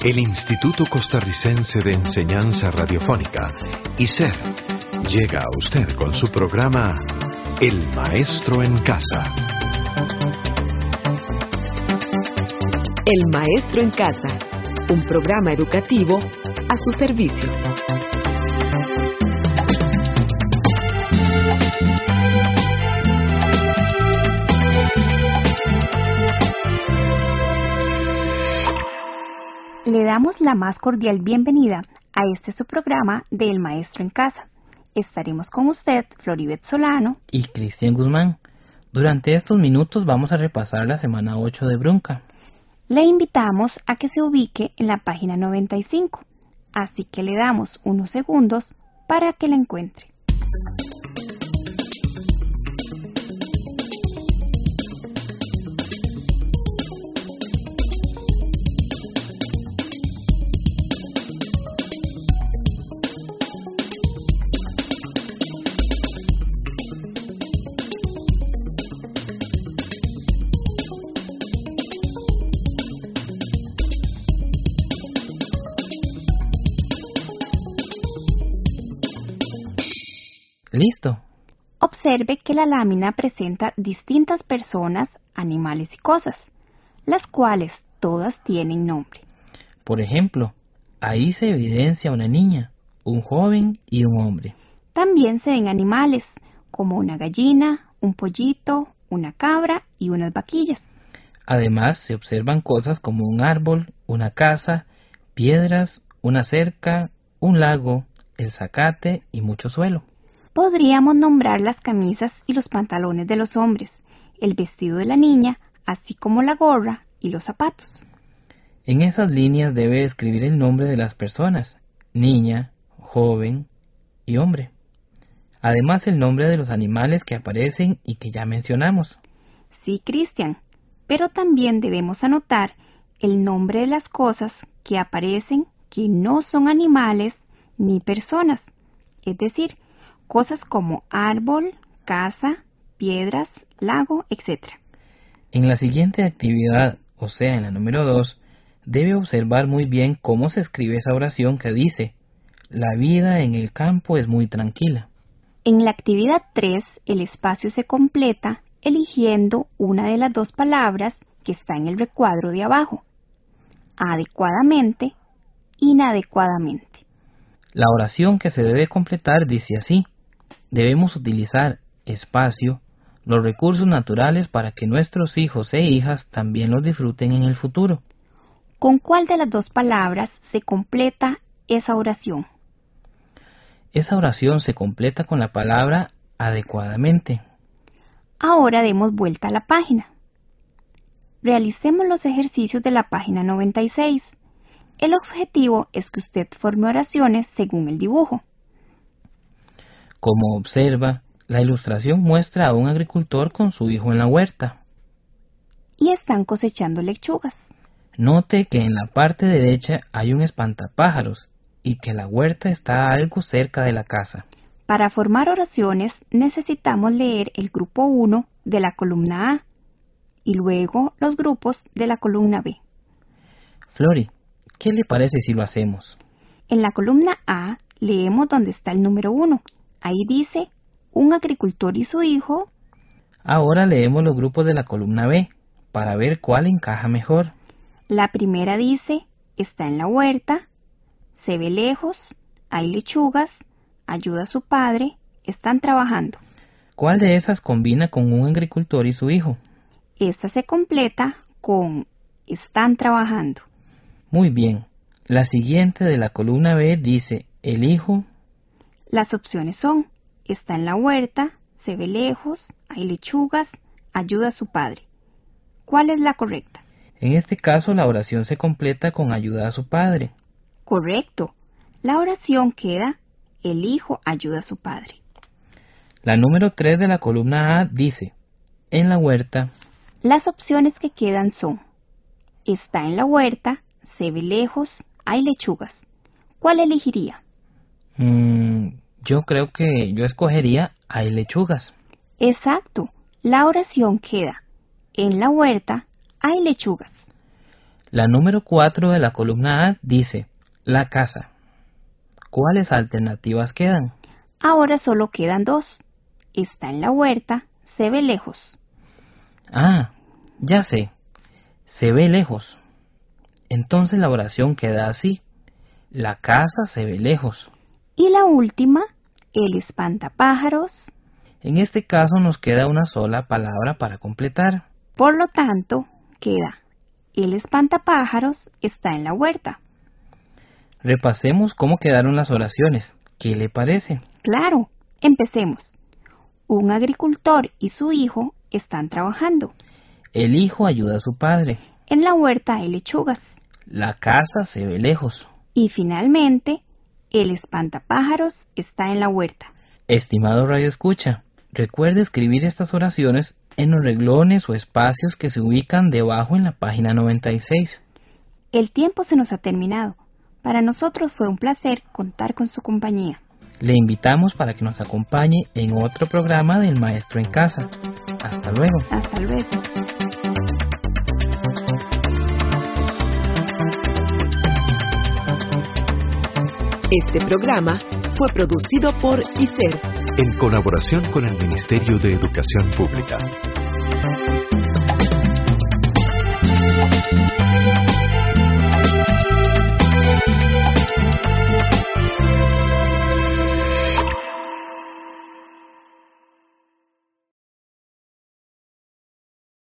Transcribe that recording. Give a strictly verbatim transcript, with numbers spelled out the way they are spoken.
El Instituto Costarricense de Enseñanza Radiofónica, I C E R, llega a usted con su programa El Maestro en Casa. El Maestro en Casa, un programa educativo a su servicio. Le damos la más cordial bienvenida a este su programa de El Maestro en Casa. Estaremos con usted, Floribet Solano y Cristian Guzmán. Durante estos minutos vamos a repasar la semana ocho de Brunca. Le invitamos a que se ubique en la página noventa y cinco, así que le damos unos segundos para que la encuentre. Listo. Observe que la lámina presenta distintas personas, animales y cosas, las cuales todas tienen nombre. Por ejemplo, ahí se evidencia una niña, un joven y un hombre. También se ven animales, como una gallina, un pollito, una cabra y unas vaquillas. Además, se observan cosas como un árbol, una casa, piedras, una cerca, un lago, el zacate y mucho suelo. Podríamos nombrar las camisas y los pantalones de los hombres, el vestido de la niña, así como la gorra y los zapatos. En esas líneas debe escribir el nombre de las personas, niña, joven y hombre. Además, el nombre de los animales que aparecen y que ya mencionamos. Sí, Cristian, pero también debemos anotar el nombre de las cosas que aparecen que no son animales ni personas, es decir, cosas como árbol, casa, piedras, lago, etcétera. En la siguiente actividad, o sea, en la número dos, debe observar muy bien cómo se escribe esa oración que dice: la vida en el campo es muy tranquila. En la actividad tres, el espacio se completa eligiendo una de las dos palabras que está en el recuadro de abajo: adecuadamente, inadecuadamente. La oración que se debe completar dice así: debemos utilizar espacio, los recursos naturales para que nuestros hijos e hijas también los disfruten en el futuro. ¿Con cuál de las dos palabras se completa esa oración? Esa oración se completa con la palabra adecuadamente. Ahora demos vuelta a la página. Realicemos los ejercicios de la página noventa y seis. El objetivo es que usted forme oraciones según el dibujo. Como observa, la ilustración muestra a un agricultor con su hijo en la huerta. Y están cosechando lechugas. Note que en la parte derecha hay un espantapájaros y que la huerta está algo cerca de la casa. Para formar oraciones necesitamos leer el grupo uno de la columna A y luego los grupos de la columna B. Flori, ¿qué le parece si lo hacemos? En la columna A leemos donde está el número uno. Ahí dice, un agricultor y su hijo. Ahora leemos los grupos de la columna B, para ver cuál encaja mejor. La primera dice, está en la huerta, se ve lejos, hay lechugas, ayuda a su padre, están trabajando. ¿Cuál de esas combina con un agricultor y su hijo? Esta se completa con, están trabajando. Muy bien. La siguiente de la columna B dice, el hijo. Las opciones son, está en la huerta, se ve lejos, hay lechugas, ayuda a su padre. ¿Cuál es la correcta? En este caso, la oración se completa con ayuda a su padre. Correcto. La oración queda, el hijo ayuda a su padre. La número tres de la columna A dice, en la huerta. Las opciones que quedan son, está en la huerta, se ve lejos, hay lechugas. ¿Cuál elegiría? Mm, yo creo que yo escogería hay lechugas. Exacto. La oración queda, en la huerta hay lechugas. La número cuatro de la columna A dice, la casa. ¿Cuáles alternativas quedan? Ahora solo quedan dos. Está en la huerta, se ve lejos. Ah, ya sé. Se ve lejos. Entonces la oración queda así. La casa se ve lejos. Y la última, el espantapájaros. En este caso nos queda una sola palabra para completar. Por lo tanto, queda, el espantapájaros está en la huerta. Repasemos cómo quedaron las oraciones. ¿Qué le parece? Claro, empecemos. Un agricultor y su hijo están trabajando. El hijo ayuda a su padre. En la huerta hay lechugas. La casa se ve lejos. Y finalmente, el espantapájaros está en la huerta. Estimado Radio Escucha, recuerde escribir estas oraciones en los renglones o espacios que se ubican debajo en la página noventa y seis. El tiempo se nos ha terminado. Para nosotros fue un placer contar con su compañía. Le invitamos para que nos acompañe en otro programa del Maestro en Casa. Hasta luego. Hasta luego. Este programa fue producido por I S E R, en colaboración con el Ministerio de Educación Pública.